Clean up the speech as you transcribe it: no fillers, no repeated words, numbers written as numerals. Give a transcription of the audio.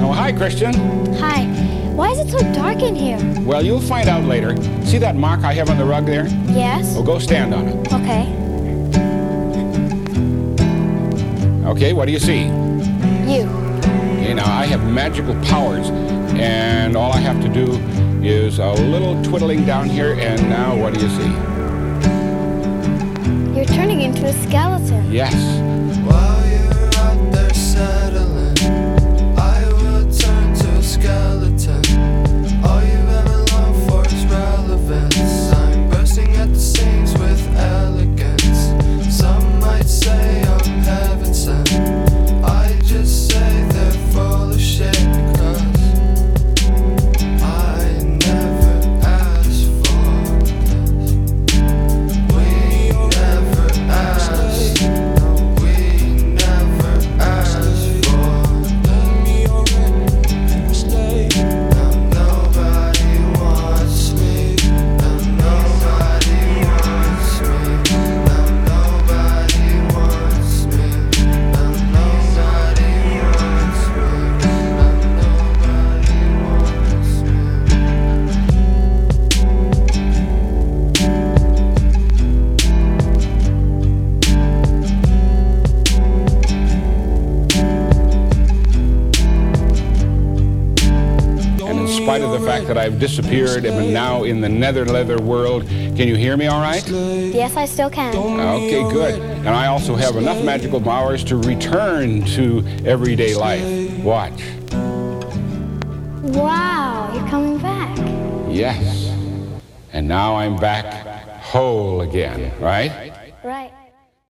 Oh, hi, Christian. Hi. Why is it so dark in here? Well, you'll find out later. See that mark I have on the rug there? Yes. Well, go stand on it. Okay. Okay, what do you see? You. Okay, now I have magical powers, and all I have to do is a little twiddling down here, and now what do you see? You're turning into a skeleton. Yes. While you're out there settling, I will turn to a skeleton. All you've ever longed for is relevance. I'm bursting at the seams with elegance. Some might say I'm heaven sent. I just say they're full of shit, 'cause I never asked for this. We never asked. No, we never asked for this. Now nobody wants me. Now nobody wants me. Now nobody wants me. Now nobody wants me. Now And in spite of the fact that I've disappeared and am now in the nether leather world, can you hear me all right? Yes, I still can. Okay, good. And I also have enough magical powers to return to everyday life. Watch. Wow, you're coming back. Yes. And now I'm back whole again, right? Right.